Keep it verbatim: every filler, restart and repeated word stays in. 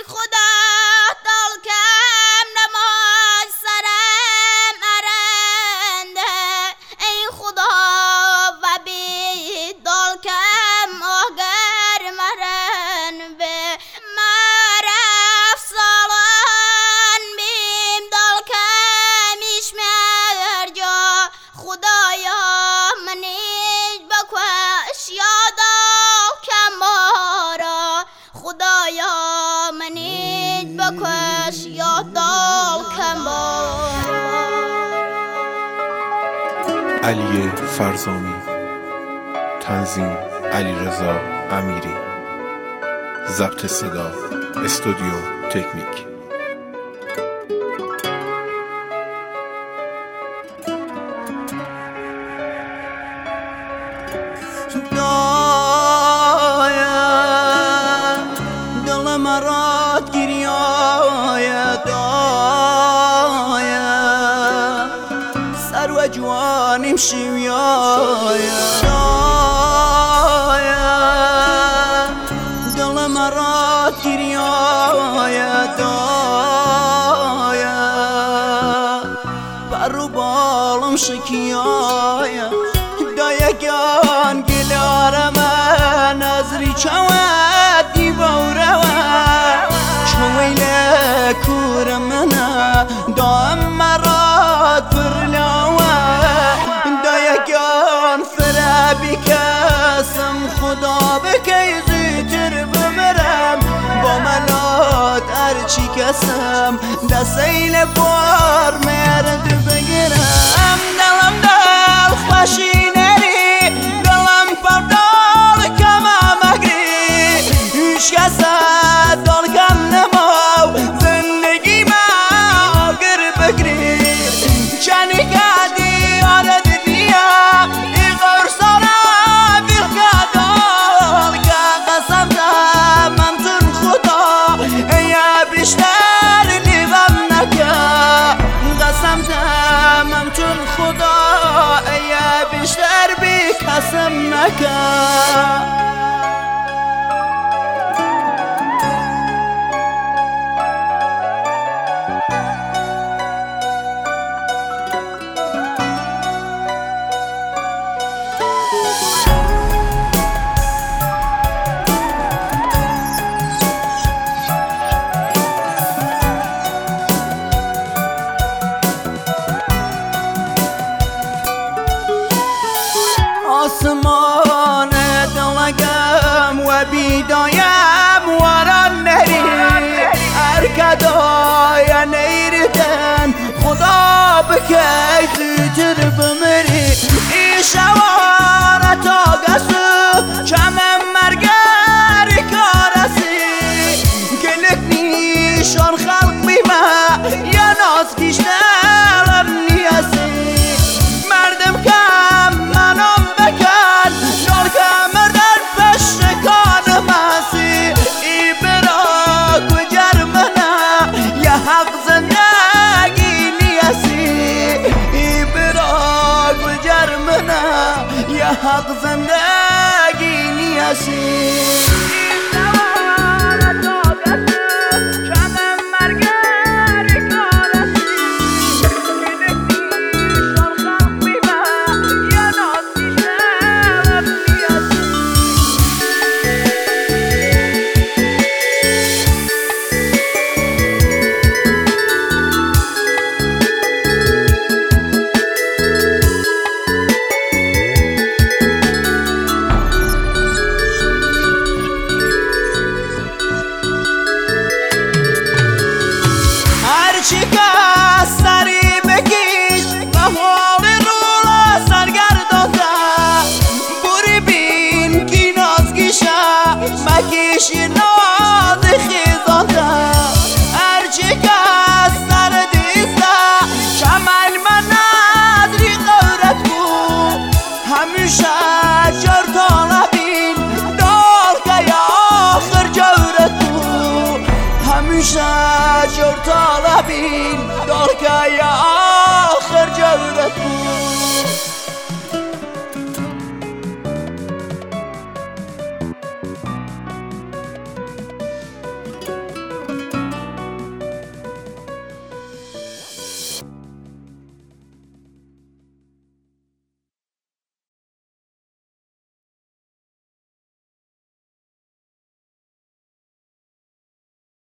خدا دل کم نمای سرم ارنده ای خدا و بی دل کم آگر مرن به مرف سالان بیم دل کمیش مرجا خدایا منیج بکوش یادال کم بارا خدایا منیج بکوش یادال کم بارا. علی فرزامی، تنظیم علیرضا امیری، ضبط صدا استودیو تکنیک. دایم دل مرا گریای دایم سر و جوانیم شویای دایم دل مرا گریای دایم برو بالم شکیای دایگان گلارم نظری چواد دیواره چویل کورمنا دام مراد پرلاوه دایگان فرابی کسم خدا بکی زیتر بمرم با ملات ارچی کسم دسیل بار مرد بگیرم دلم دل خوشی کسا دل کم نماو زندگی ما آگر بگری چنی کدی آرد دیا ای غرصانا بیل کدال که قسم دمم تن خدا ای بیشتر لیغم نکا قسم دمم تن خدا ای بیشتر بی قسم نکا. آسمان دلگم و بیدایم وران نری ارکدای نیردن خدا بکی زیتر بمری ای شوار تا گسو چم مرگری کارسی گلک نیشان خلق بیمه یا ناز کشتر نیاسی مردم کم منم بکن نار کمردن پشتکان مسی ای براک و جرمنه یه حق زندگی نیاسی ای براک و جرمنه یه حق زندگی نیاسی چیکار سری بکش و حال رولا سرگردانده بوری بین کی ناز گیشه مکیشی ناز خیزانده هر چیکار سر دیسته چمن من ندری قورت بود همیشه جور طالبین دال که آخر جورت بود همیشه جور طالبین دار که یا آخر جورت بود.